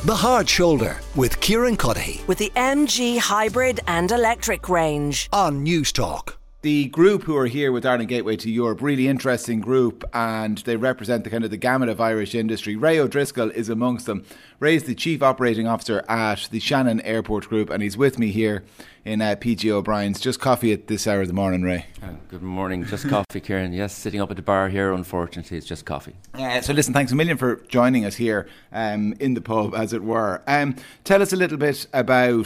The Hard Shoulder with Kieran Cuddihy with the MG hybrid and electric range on News Talk. The group who are here with Ireland Gateway to Europe, really interesting group, and they represent the gamut of Irish industry. Ray O'Driscoll is amongst them. Ray is the Chief Operating Officer at the Shannon Airport Group, and he's with me here in PG O'Brien's. Just coffee at this hour of the morning, Ray. Good morning. Just coffee, Kieran. Yes, sitting up at the bar here, unfortunately, it's just coffee. So listen, thanks a million for joining us here in the pub, as it were. Tell us a little bit about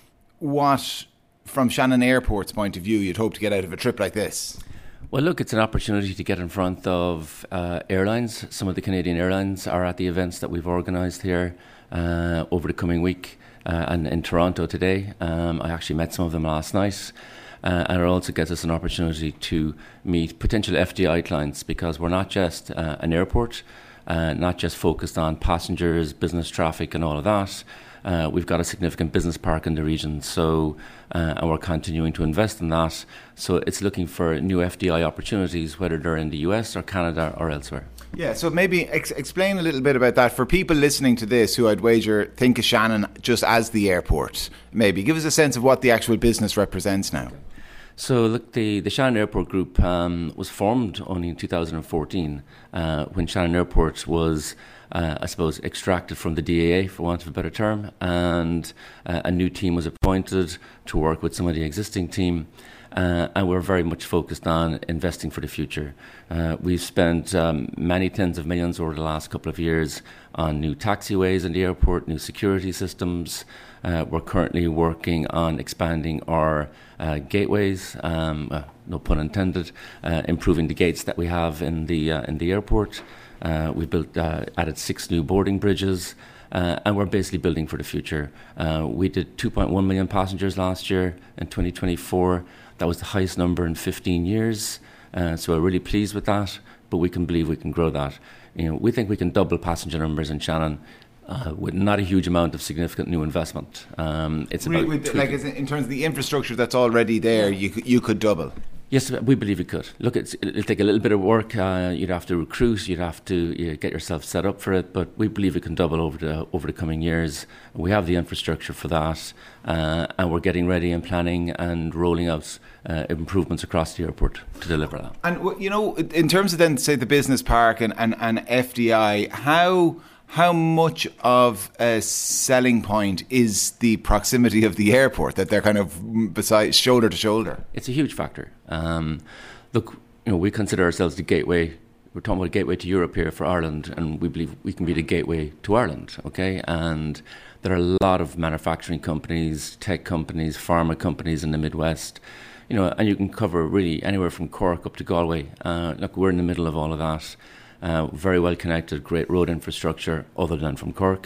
what, from Shannon Airport's point of view, you'd hope to get out of a trip like this. Well, look, it's an opportunity to get in front of airlines. Some of the Canadian airlines are at the events that we've organised here over the coming week and in Toronto today. I actually met some of them last night. And it also gives us an opportunity to meet potential FDI clients, because we're not just an airport, not just focused on passengers, business traffic and all of that. We've got a significant business park in the region, so and we're continuing to invest in that. So it's looking for new FDI opportunities, whether they're in the US or Canada or elsewhere. Yeah, so maybe explain a little bit about that for people listening to this who I'd wager think of Shannon just as the airport. Maybe give us a sense of what the actual business represents now. So look, the Shannon Airport Group was formed only in 2014 when Shannon Airport was, I suppose, extracted from the DAA, for want of a better term, and a new team was appointed to work with some of the existing team. And we're very much focused on investing for the future. We've spent many tens of millions over the last couple of years on new taxiways in the airport, new security systems. We're currently working on expanding our gateways, no pun intended, improving the gates that we have in the airport. We added 6 new boarding bridges. And we're basically building for the future. We did 2.1 million passengers last year in 2024. That was the highest number in 15 years. So we're really pleased with that, but we can believe we can grow that. We think we can double passenger numbers in Shannon with not a huge amount of significant new investment. It's about in terms of the infrastructure that's already there, you could double. Yes, we believe we could. Look, it'll take a little bit of work. You'd have to recruit. You'd have to get yourself set up for it. But we believe we can double over the coming years. We have the infrastructure for that, and we're getting ready and planning and rolling out improvements across the airport to deliver that. And in terms of then, say, the business park and FDI, how much of a selling point is the proximity of the airport, that they're kind of beside, shoulder to shoulder? It's a huge factor. Look, we consider ourselves the gateway. We're talking about a gateway to Europe here for Ireland, and we believe we can be the gateway to Ireland, okay? And there are a lot of manufacturing companies, tech companies, pharma companies in the Midwest, and you can cover really anywhere from Cork up to Galway. Look, we're in the middle of all of that. Very well connected, great road infrastructure, other than from Cork.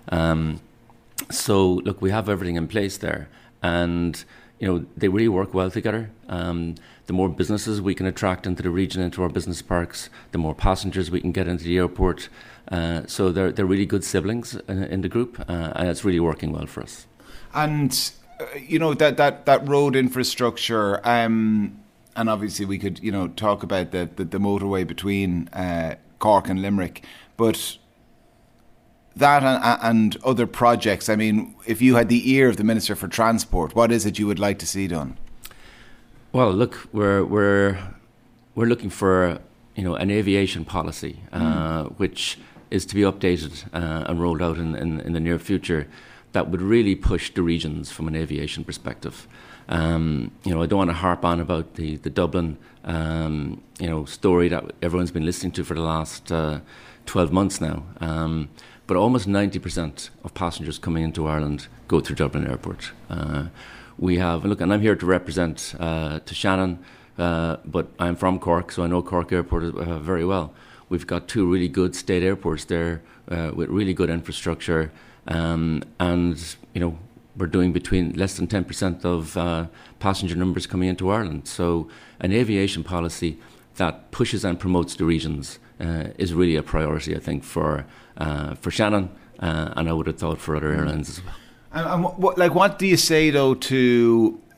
So, look, we have everything in place there, and they really work well together. The more businesses we can attract into the region, into our business parks, the more passengers we can get into the airport. So they're really good siblings in the group, and it's really working well for us. And that road infrastructure. And obviously we could, talk about the motorway between Cork and Limerick, but that and other projects. I mean, if you had the ear of the Minister for Transport, what is it you would like to see done? Well, look, we're looking for an aviation policy which is to be updated and rolled out in the near future, that would really push the regions from an aviation perspective. I don't want to harp on about the Dublin, story that everyone's been listening to for the last 12 months now. But almost 90% of passengers coming into Ireland go through Dublin Airport. We have, and I'm here to represent to Shannon, but I'm from Cork, so I know Cork Airport very well. We've got 2 really good state airports there with really good infrastructure, and we're doing between less than 10% of passenger numbers coming into Ireland. So an aviation policy that pushes and promotes the regions is really a priority, I think, for Shannon, and I would have thought for other airlines as well. And what do you say, though, to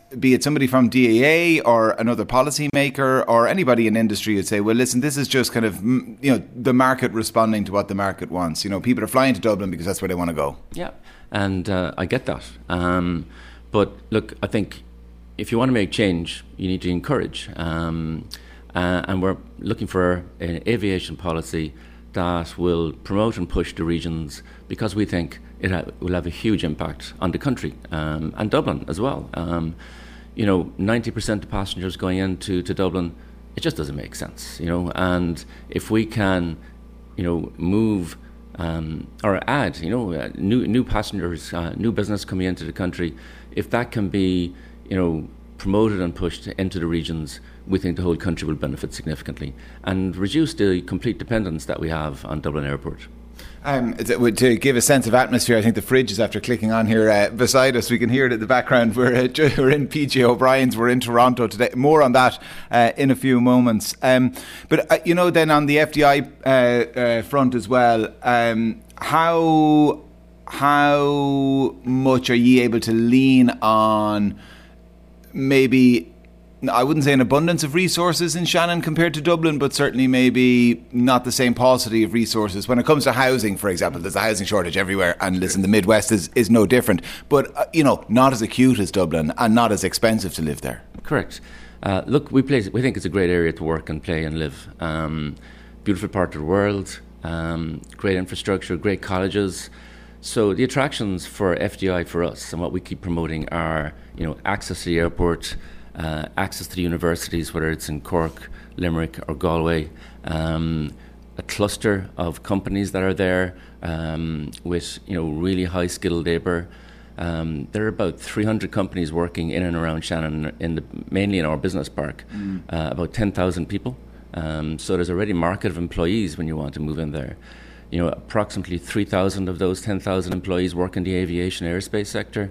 be it somebody from DAA or another policymaker or anybody in industry would say, well, listen, this is just kind of, the market responding to what the market wants. People are flying to Dublin because that's where they want to go. Yeah, and I get that. But look, I think if you want to make change, you need to encourage. And we're looking for an aviation policy that will promote and push the regions, because we think it will have a huge impact on the country and Dublin as well. 90% of passengers going into Dublin, it just doesn't make sense, and if we can, move or add, new passengers, new business coming into the country, if that can be, promoted and pushed into the regions, we think the whole country will benefit significantly and reduce the complete dependence that we have on Dublin Airport. To give a sense of atmosphere, I think the fridge is after clicking on here beside us. We can hear it in the background. We're in PJ O'Brien's. We're in Toronto today. More on that in a few moments. But then on the FDI front as well, how much are you able to lean on maybe, I wouldn't say an abundance of resources in Shannon compared to Dublin, but certainly maybe not the same paucity of resources. When it comes to housing, for example, there's a housing shortage everywhere, and listen, the Midwest is no different. But, not as acute as Dublin and not as expensive to live there. Correct. Look, we think it's a great area to work and play and live. Beautiful part of the world, great infrastructure, great colleges. So the attractions for FDI for us and what we keep promoting are, access to the airport, access to the universities, whether it's in Cork, Limerick or Galway, a cluster of companies that are there with really high skilled labour. There are about 300 companies working in and around Shannon, mainly in our business park, about 10,000 people. So there's already a market of employees when you want to move in there. Approximately 3,000 of those 10,000 employees work in the aviation aerospace sector.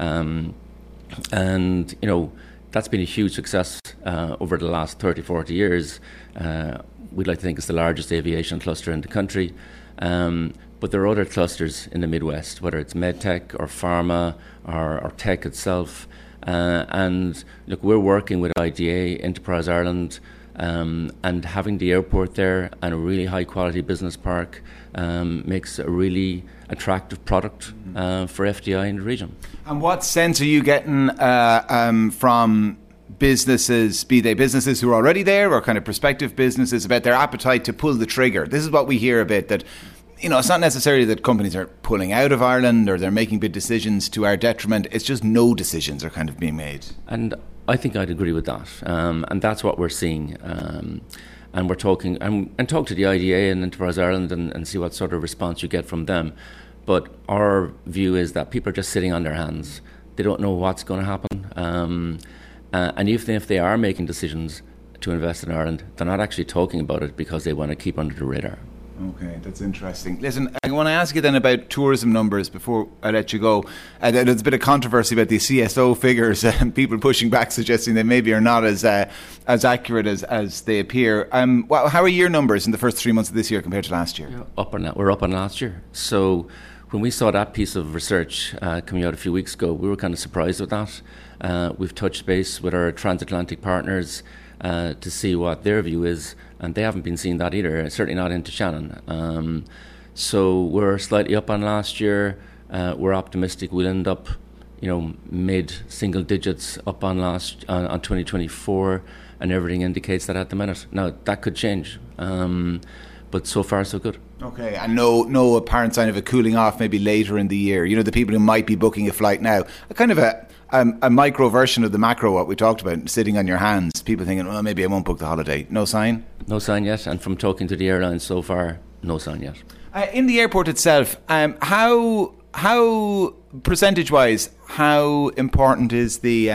And that's been a huge success over the last 30, 40 years. We'd like to think it's the largest aviation cluster in the country. But there are other clusters in the Midwest, whether it's medtech or pharma or tech itself. And look, we're working with IDA, Enterprise Ireland, and having the airport there and a really high quality business park makes a really attractive product for FDI in the region. And what sense are you getting from businesses, be they businesses who are already there or kind of prospective businesses, about their appetite to pull the trigger? This is what we hear a bit, that it's not necessarily that companies are pulling out of Ireland or they're making big decisions to our detriment. It's just no decisions are kind of being made. And I think I'd agree with that. And that's what we're seeing. And we're talking and talk to the IDA and Enterprise Ireland and see what sort of response you get from them. But our view is that people are just sitting on their hands. They don't know what's going to happen. And even if they are making decisions to invest in Ireland, they're not actually talking about it because they want to keep under the radar. Okay, that's interesting. Listen, I want to ask you then about tourism numbers before I let you go. There's a bit of controversy about the CSO figures, people pushing back, suggesting they maybe are not as accurate as they appear. How are your numbers in the first 3 months of this year compared to last year? We're up on last year. So when we saw that piece of research coming out a few weeks ago, we were kind of surprised with that. We've touched base with our transatlantic partners to see what their view is, and they haven't been seeing that either, certainly not into Shannon. So we're slightly up on last year. We're optimistic we'll end up, mid-single digits up on 2024, and everything indicates that at the minute. Now, that could change, but so far so good. Okay, and no apparent sign of a cooling off maybe later in the year. The people who might be booking a flight now, kind of a micro version of the macro, what we talked about, sitting on your hands, people thinking, well, maybe I won't book the holiday. No sign? No sign yet, and from talking to the airlines so far, no sign yet. In the airport itself, how percentage-wise, how important is the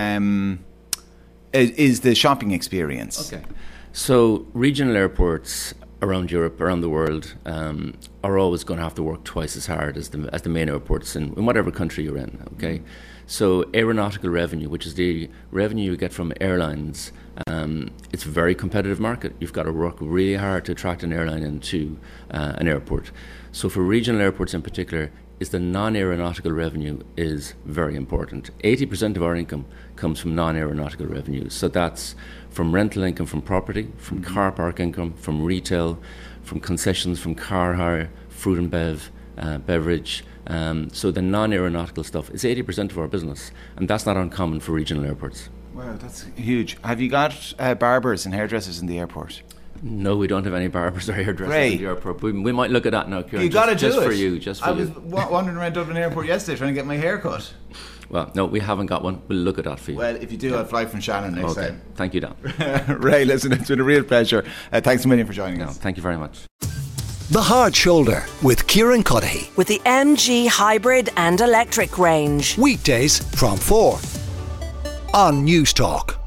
shopping experience? Okay, so regional airports around Europe, around the world, are always going to have to work twice as hard as the main airports in whatever country you're in. Okay, so aeronautical revenue, which is the revenue you get from airlines, it's a very competitive market. You've got to work really hard to attract an airline into an airport. So for regional airports in particular, is the non-aeronautical revenue is very important. 80% of our income comes from non-aeronautical revenues. So that's from rental income from property, from car park income, from retail, from concessions, from car hire, fruit and beverage. So the non-aeronautical stuff is 80% of our business, and that's not uncommon for regional airports. Wow, that's huge. Have you got barbers and hairdressers in the airport? No, we don't have any barbers or hairdressers Great. in the airport. We might look at that now, Kieran. You got to do just it. for you, just for I was you. wandering around Dublin Airport yesterday trying to get my hair cut. Well, no, we haven't got one. We'll look at that for you. Well, if you do, I'll fly from Shannon next Okay. time. Thank you, Dan. Ray, listen, it's been a real pleasure. Thanks a million for joining No, us. thank you very much. The Hard Shoulder with Kieran Cuddihy. With the MG hybrid and electric range. Weekdays from 4 on News Talk.